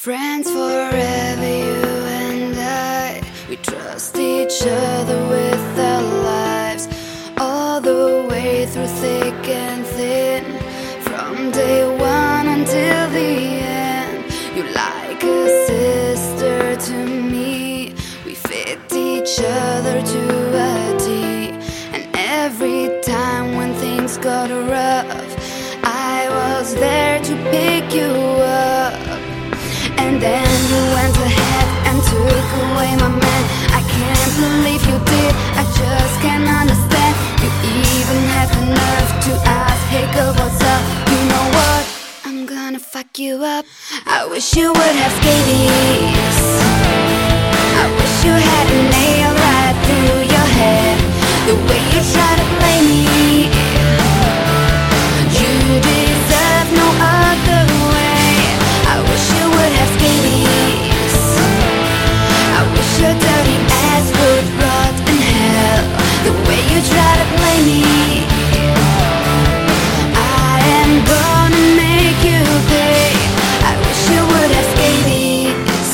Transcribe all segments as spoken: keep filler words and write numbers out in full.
Friends forever, you and I. We trust each other with our lives, all the way through thick and thin, from day one until the end. You're like a sister to me. We fit each other to a T. And every time when things got rough, I was there to pick you up. And then you went ahead and took away my man. I can't believe you did, I just can't understand. You even had the nerve to ask, hey girl, what's up? You know what? I'm gonna fuck you up. I wish you would have scabies. I wish you had a nail right through your head. The way you try to play me, you deserve no other way. I wish you would have scabies. I wish your dirty ass would rot in hell. The way you try to play me, I am gonna make you pay. I wish you would have scabies.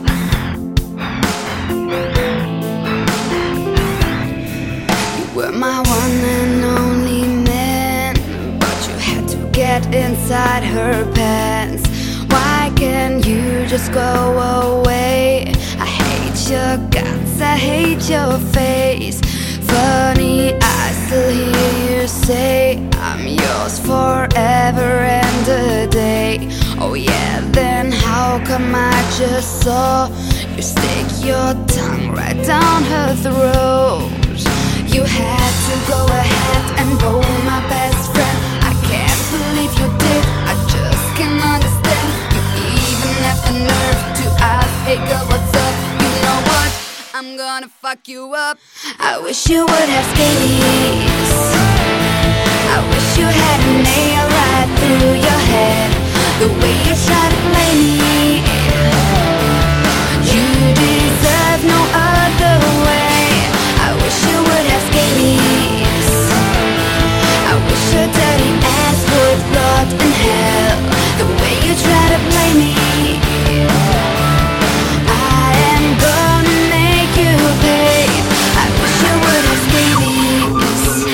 You were my one and only man, but you had to get inside her pants. Why can't you just go away? I hate your guts, I hate your face. Funny, I still hear you say I'm yours forever and a day. Oh yeah, then how come I just saw you stick your tongue right down her throat? You had to go ahead and bone my best friend. I can't believe you did, I just can't understand. You even have the nerve to ask, hey girl, what's up? You know what? I'm gonna fuck you up. I wish you would have scabies. I wish you had a nail right through your head. The way you try to play me, you deserve no other way. I wish you would have scabies. I wish your dirty ass would rot in hell. The way you try to play me, I am gonna make you pay. I wish you would have scabies.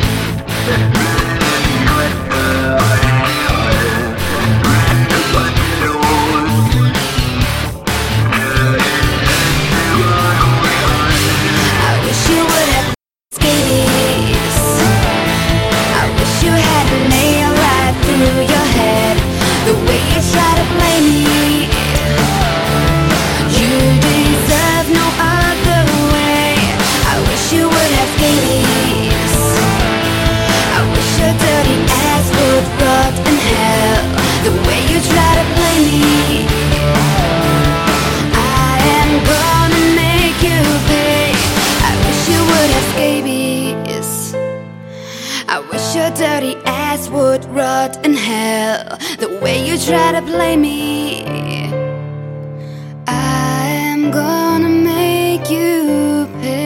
I wish you would have scabies. I wish you had a nail right through your head. The way you try to play me, you deserve no other way. I wish you would have scabies. I wish your dirty ass would rot in hell. The way you try to play me, I am gonna make you pay. I wish you would have scabies. I wish your dirty ass would rot in hell. The way you try to play me, I am gonna make you pay.